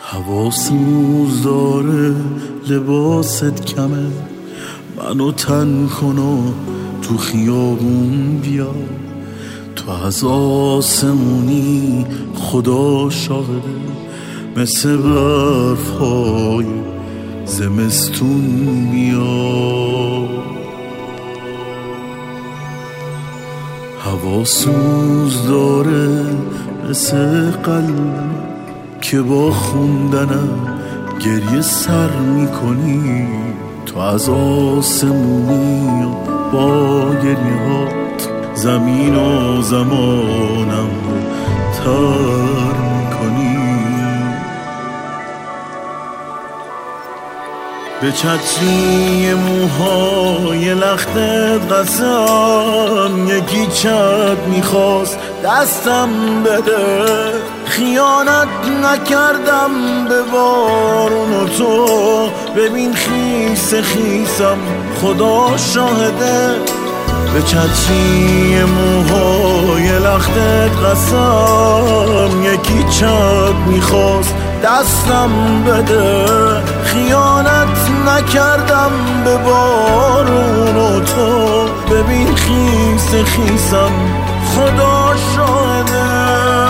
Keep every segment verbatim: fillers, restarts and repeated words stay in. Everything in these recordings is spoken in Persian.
حواسوز داره لباست کمه، منو تن کن و تو خیابون بیا. تو از آسمونی خدا شاهده، مثل برفای زمستون بیا. حواسوز داره مثل قلبم که با خوندنم گریه سر میکنی. تو از آسمونی و با گریهات زمین و زمانم تر میکنی. به چتری موهای لختت قسم، یکی چت میخواست دستم بده. خیانت نکردم به بارون و تو، ببین خیس خیسم خدا شاهده. به چتری موهای لختت قسم، یکی چت میخواست دستم بده. خیانت نکردم به بارون و تو، ببین خیس خیسم خدا شاهده.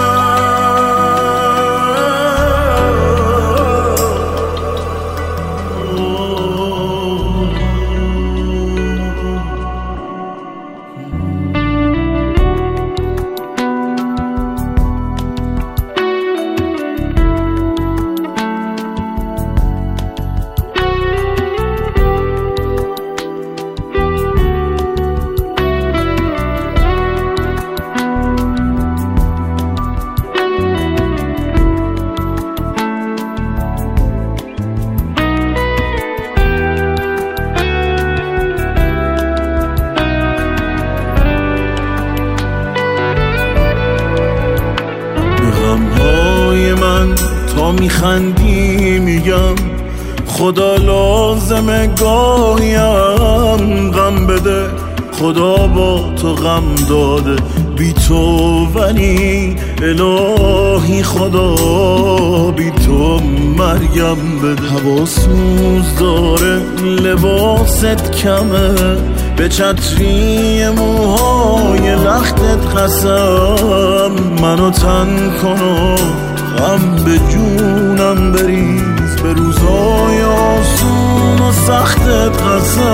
تا میخندی میگم خدا لازمه گاهیم غم بده. خدا با تو غم داده بی تو، ولی الهی خدا بی تو مرگم بده. حواسوز داره لباست کمه، به چتری موهای لختت قسم. منو تن کن و غم به جونم بریز، به روزای آسون و سختت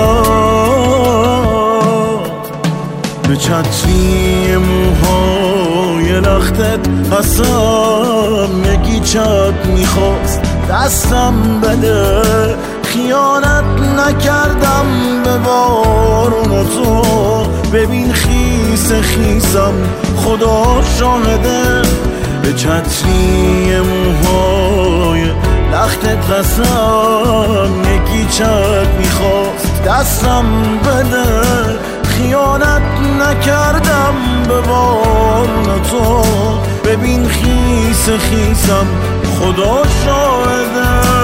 قسم. به چتری موهای لختت قسم، یکی چت میخواست دستم بده. خیانت نکردم به بارون و تو، ببین خیس خیسم خدا شاهده. به چتری موهای لختت قسم، یکی چت میخواست دستم بده. خیانت نکردم به بارون تو، ببین خیس خیسم خدا شاهده.